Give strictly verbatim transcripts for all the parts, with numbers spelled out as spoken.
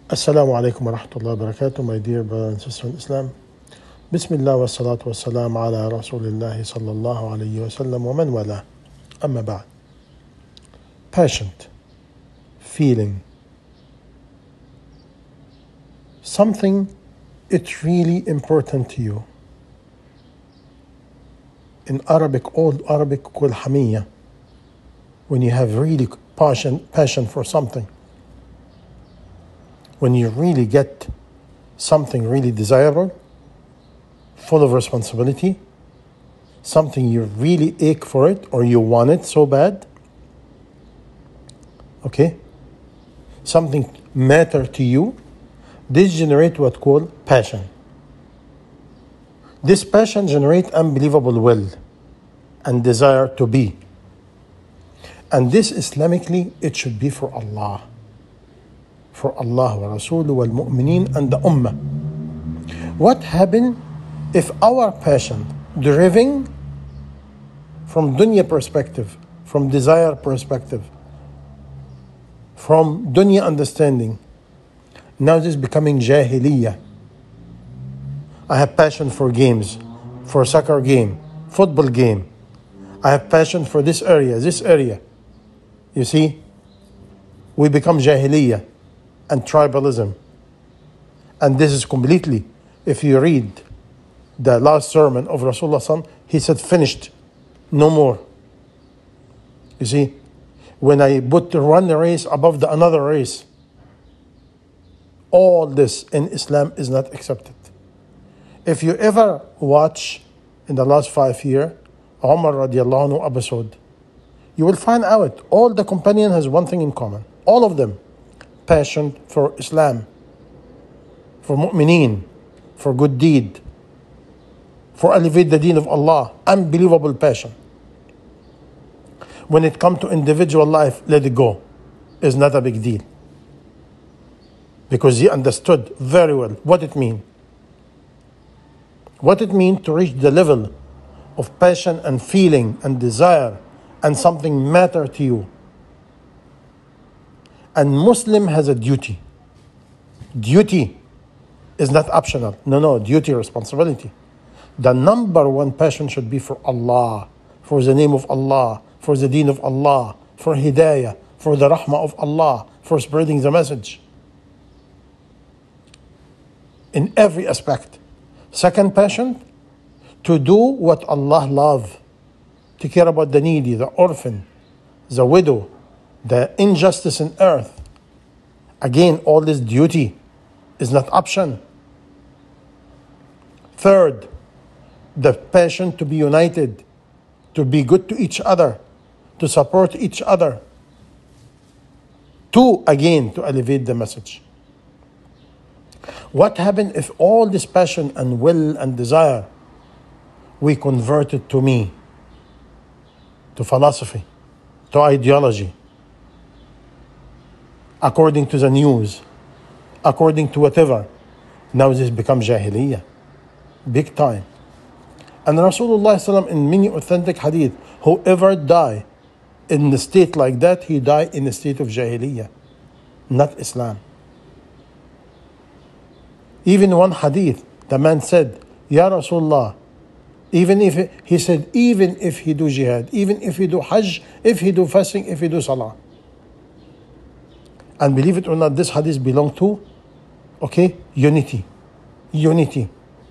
Assalamu alaikum wa rahmatullahi wa barakatuh, my dear brother and sister in Islam. Bismillah wa salatu wa salam ala Rasulillahi sallallahu alayhi wa sallam wa man wala. Amma ba'd. Passion, feeling, something it's really important to you. In Arabic, old Arabic called hamiyya, when you have really passion, passion for something. When you really get something really desirable, full of responsibility, something you really ache for it or you want it so bad, okay, something matter to you, this generate what called passion. This passion generate unbelievable will and desire to be. And this Islamically, it should be for Allah. For Allah wa Rasuluhu wal Mu'mineen and the Ummah. What happened if our passion deriving from dunya perspective, from desire perspective, from dunya understanding, now this is becoming jahiliyyah. I have passion for games, for soccer game, football game. I have passion for this area, this area. You see, we become jahiliyyah and tribalism. And this is completely, if you read the last sermon of Rasulullah, he said, finished, no more. You see, when I put one race above the another race, all this in Islam is not accepted. If you ever watch in the last five years, Umar radiallahu anhu episode, you will find out all the companion has one thing in common. All of them. Passion for Islam, for mu'mineen, for good deed, for elevate the deen of Allah. Unbelievable passion. When it comes to individual life, let it go. It's not a big deal. Because he understood very well what it means. What it means to reach the level of passion and feeling and desire and something matter to you. And Muslim has a duty. Duty is not optional. No, no, duty, responsibility. The number one passion should be for Allah, for the name of Allah, for the deen of Allah, for hidayah, for the rahmah of Allah, for spreading the message. In every aspect. Second passion, to do what Allah loves. To care about the needy, the orphan, the widow, the injustice in earth. Again, all this duty is not option. Third, the passion to be united, to be good to each other, to support each other. Two, again, to elevate the message. What happened if all this passion and will and desire we convert it to me, to philosophy, to ideology, according to the news, according to whatever? Now this becomes jahiliyyah, big time. And Rasulullah in many authentic hadith, whoever die in a state like that, he died in a state of jahiliyyah, not Islam. Even one hadith, the man said, Ya Rasulullah, even if, he said, even if he do jihad, even if he do hajj, if he do fasting, if he do salah. And believe it or not, this hadith belong to, okay, unity. Unity.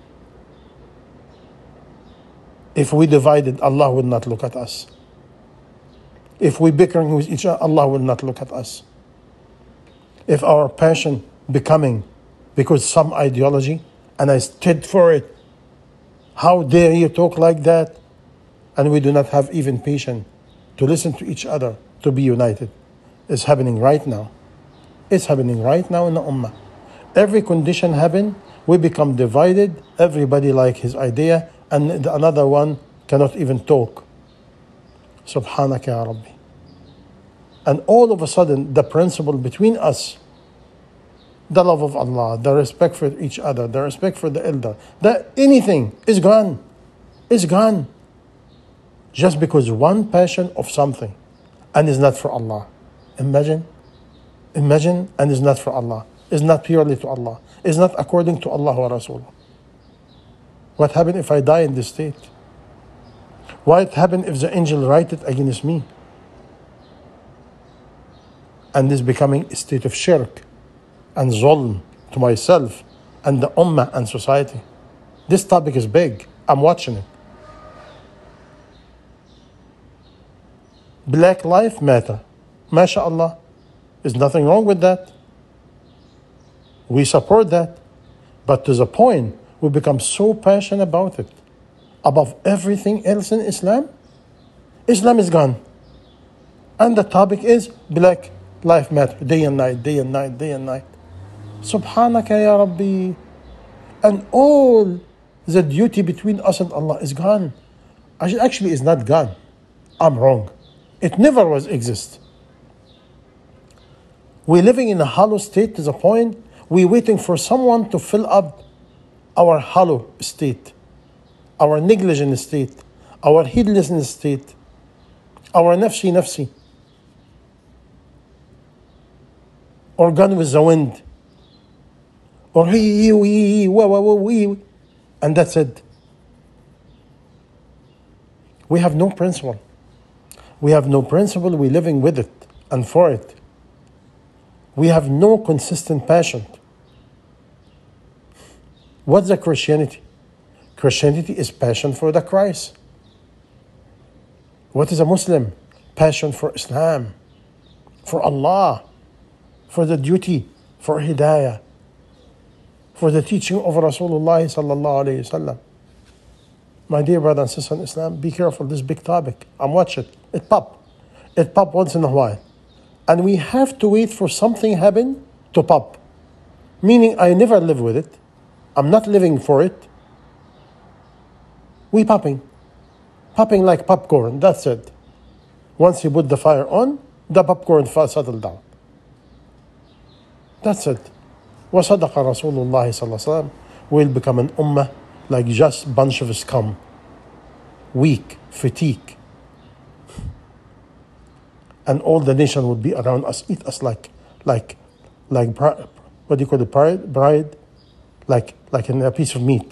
If we divided, Allah will not look at us. If we bickering with each other, Allah will not look at us. If our passion becoming because some ideology, and I stood for it, how dare you talk like that? And we do not have even patience to listen to each other, to be united. It's happening right now. It's happening right now in the Ummah. Every condition happen, we become divided, everybody like his idea, and the another one cannot even talk. Subhanaka ya Rabbi. And all of a sudden, the principle between us, the love of Allah, the respect for each other, the respect for the elder, that anything is gone. It's gone. Just because one passion of something and is not for Allah. Imagine. Imagine, and is not for Allah. is not purely to Allah, is not according to Allah wa Rasul. What happened if I die in this state? What happened if the angel write it against me? And this becoming a state of shirk and zulm to myself and the ummah and society. This topic is big. I'm watching it. Black life matter. MashaAllah. There's nothing wrong with that. We support that. But to the point, we become so passionate about it. Above everything else in Islam, Islam is gone. And the topic is black life matter. Day and night, day and night, day and night. Subhanaka ya Rabbi. And all the duty between us and Allah is gone. Actually, it's not gone. I'm wrong. It never was exist. We're living in a hollow state to the point we're waiting for someone to fill up our hollow state, our negligent state, our heedlessness state, our nafsi nafsi, or gone with the wind, or he, he, he, he, wah, wah, wah, we, and that's it. We have no principle. We have no principle. We're living with it and for it. We have no consistent passion. What's the Christianity? Christianity is passion for the Christ. What is a Muslim? Passion for Islam, for Allah, for the duty, for Hidayah, for the teaching of Rasulullah sallallahu alayhi wasallam. My dear brother and sister in Islam, be careful, this big topic. I'm watching it. It pop. It pop once in a while. And we have to wait for something happen to pop. Meaning I never live with it. I'm not living for it. We popping. Popping like popcorn, that's it. Once you put the fire on, the popcorn settle down. That's it. وَصَدَقَ رَسُولُ اللَّهِ صَلَّى اللَّهُ عَلَيْهِ وسلم. We'll become an ummah like just bunch of scum. Weak, fatigue. And all the nation would be around us, eat us like, like, like, what do you call it, bride, bride, like, like in a piece of meat.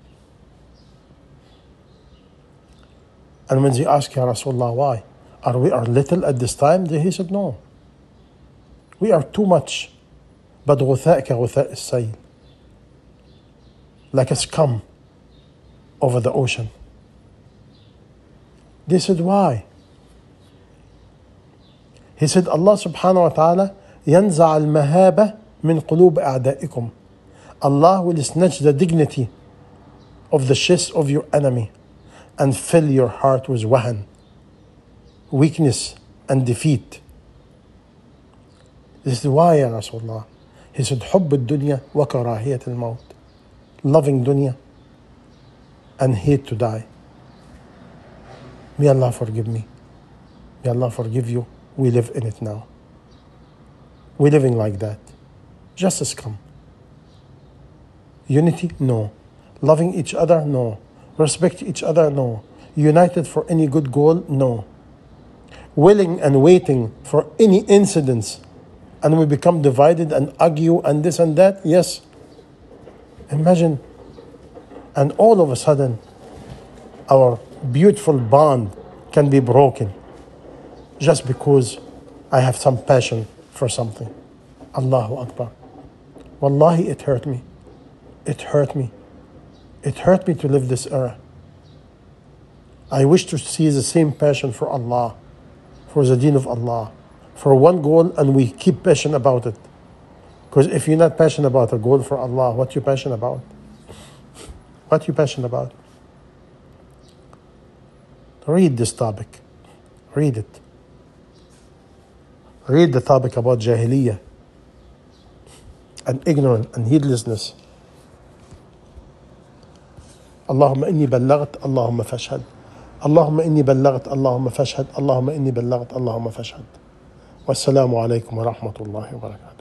And when they ask, Ya Rasulullah, why? Are we are little at this time? He said, no. We are too much. But غثاء كغثاء السيل. Like a scum over the ocean. They said, why? He said, Allah subhanahu wa ta'ala ينزع المهابة من قلوب أعدائكم. Allah will snatch the dignity of the chest of your enemy and fill your heart with wahan, weakness and defeat. This is why, Ya Rasulullah. He said, حب الدنيا وكراهية الموت. Loving dunya and hate to die. May Allah forgive me. May Allah forgive you. We live in it now. We're living like that. Just as come. Unity? No. Loving each other? No. Respect each other? No. United for any good goal? No. Willing and waiting for any incidents and we become divided and argue and this and that? Yes. Imagine. And all of a sudden, our beautiful bond can be broken just because I have some passion for something. Allahu Akbar. Wallahi, it hurt me. It hurt me. It hurt me to live this era. I wish to see the same passion for Allah, for the deen of Allah, for one goal, and we keep passionate about it. Because if you're not passionate about a goal for Allah, what you passionate about? What you passionate about? Read this topic. Read it. Read the topic about Jahiliyyah and ignorance and heedlessness. اللهم إني بلغت اللهم فاشهد اللهم إني بلغت اللهم فاشهد اللهم إني بلغت اللهم فاشهد والسلام عليكم ورحمة الله وبركاته.